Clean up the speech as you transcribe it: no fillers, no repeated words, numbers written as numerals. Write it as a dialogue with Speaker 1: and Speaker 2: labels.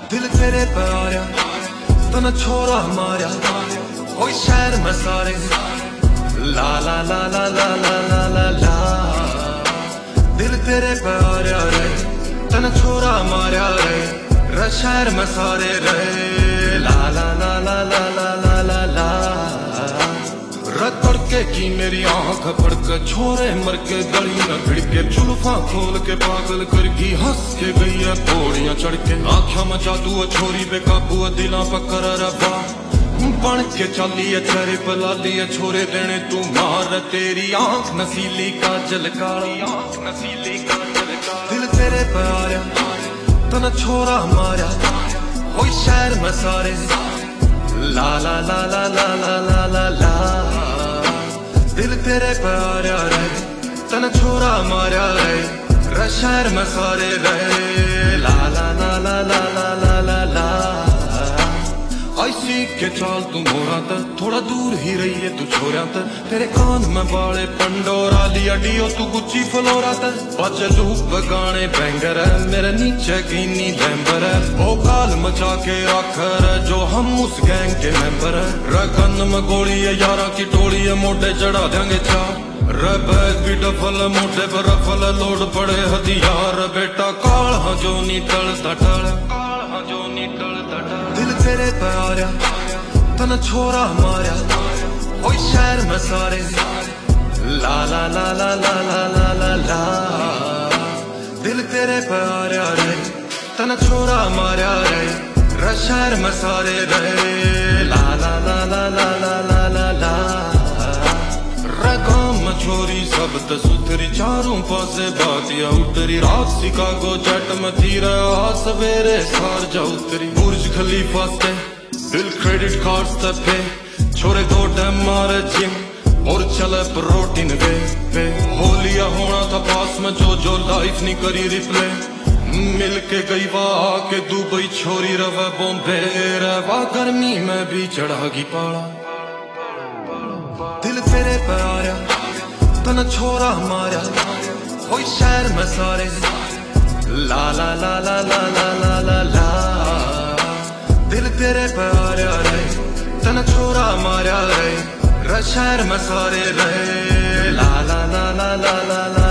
Speaker 1: दिल तेरे पे आया तन छोरा मारा कोई शहर में सारे ला ला ला ला ला ला ला ला ला। दिल तेरे पे आया रे तन छोरा मारा रे शहर में सारे रे ला ला ला ला ला ला ला ला ला। तड़के की मेरी आंख फड़क छोरे मर के गली न भिड़ के जुल्फा खोल के पागल कर गई हंस के गई है पौड़ियां चढ़ के आख्या में जादू छोरी बेकाबू दिला पकर रबा बन के चली है चेहरे पर लाली है छोरे देने तू मार तेरी आंख नसीली काजल काली आंख नसीली काजल काली। दिल तेरे पे आया तन छोरा मारा कोई शहर में सारे ला ला ला ला ला ला ला ला ला। दिल तेरे पे आया रे तन छोरा मारा रे शहर में सारे रे ला ला ला ला ला ला ला ला ला। ऐसी के चाल तू मोरा त थोड़ा दूर ही रही है तू छोरा त तेरे कान में बाले पंडोरा लिया डियो तू गुच्ची फ्लोरा त बचे लूप गाने बैंगर है मेरे नीचे गिनी लैम्बर है ओ काल मचा के आखर है जो हम उस गैंग के मेंबर है। रगन में गोली है यारा की टोली है मोटे चढ़ा देंगे चा बैग भी डफल मोटे पर रफल लोड पड़े हथियार बेटा काल हाँ जो नी टल तटल काल हाँ जो नी टल तटल। दिल तेरे पे आया तन छोरा मारा कोई शहर में सारे ला ला ला ला ला ला ला ला ला। दिल तेरे पे आया रे तन छोरा मारा रे शहर में सारे रे ला ला ला ला ला ला ला ला ला। छोरी सब सुथरी चारों पासे बातिया उतरी रात शिकागो जेट में थी रहा सवेरे सार जा उतरी बुर्ज खलीफा से बिल क्रेडिट कार्ड पे छोरे 2 टाइम मारे जिम और चले प्रोटीन पे होलिया होना था पास में जो लाइफ नहीं करी रिप्ले मिल के गई वाह के दुबई छोरी रवा बॉम्बे रवा गर्मी में भी चढ़ागी पाला। दिल तेरे पे आया तन छोरा मारा कोई शहर में सारे ला ला ला ला ला ला ला ला ला। दिल तेरे पे आया रे तन छोरा मारा रे शहर में सारे रे ला ला ला ला ला ला ला।